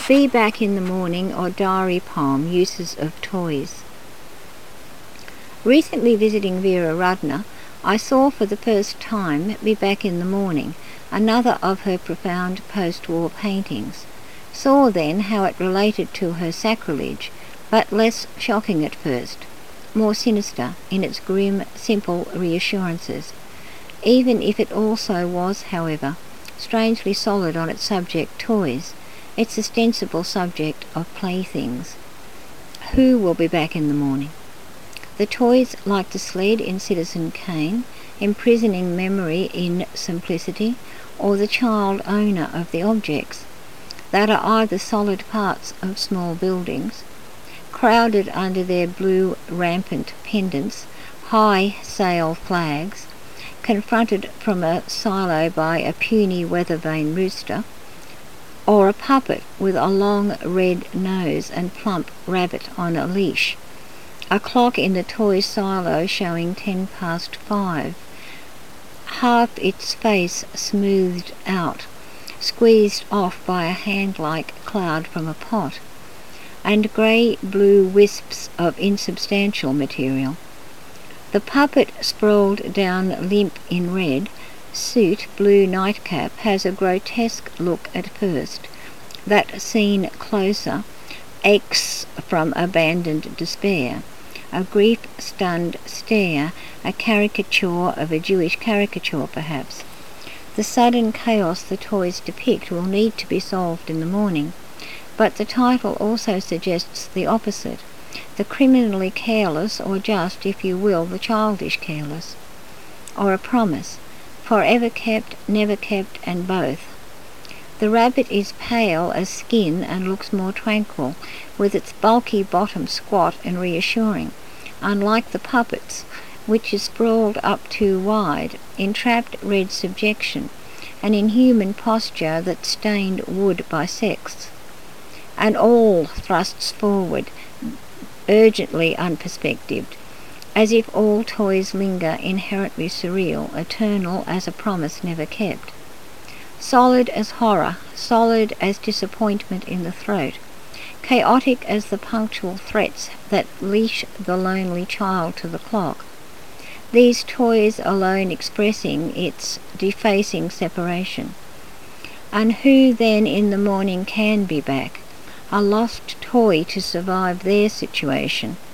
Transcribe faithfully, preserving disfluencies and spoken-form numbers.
Be Back in the Morning or Diary Poem, Uses of Toys. Recently visiting Vera Rudner, I saw for the first time Be Back in the Morning, another of her profound post-war paintings. Saw then how it related to her sacrilege, but less shocking at first, more sinister in its grim, simple reassurances. Even if it also was, however, strangely solid on its subject, toys, its ostensible subject of playthings. Who will be back in the morning? The toys like the sled in Citizen Kane, imprisoning memory in simplicity, or the child owner of the objects, that are either solid parts of small buildings, crowded under their blue rampant pendants, high sail flags, confronted from a silo by a puny weather-vane rooster, or a puppet with a long red nose and plump rabbit on a leash, a clock in the toy silo showing ten past five, half its face smoothed out, squeezed off by a hand-like cloud from a pot, and grey-blue wisps of insubstantial material. The puppet sprawled down limp in red, suit blue nightcap has a grotesque look at first, that seen closer aches from abandoned despair, a grief-stunned stare, a caricature of a Jewish caricature perhaps. The sudden chaos the toys depict will need to be solved in the morning, but the title also suggests the opposite, the criminally careless, or just, if you will, the childish careless, or a promise, forever kept, never kept, and both. The rabbit is pale as skin and looks more tranquil, with its bulky bottom squat and reassuring, unlike the puppet's, which is sprawled up too wide, in trapped red subjection, an inhuman posture that stained wood bisects, and all thrusts forward, urgently unperspectived, as if all toys linger inherently surreal, eternal as a promise never kept. Solid as horror, solid as disappointment in the throat, chaotic as the punctual threats that leash the lonely child to the clock. These toys alone expressing its defacing separation. And who then in the morning can be back? A lost toy to survive their situation.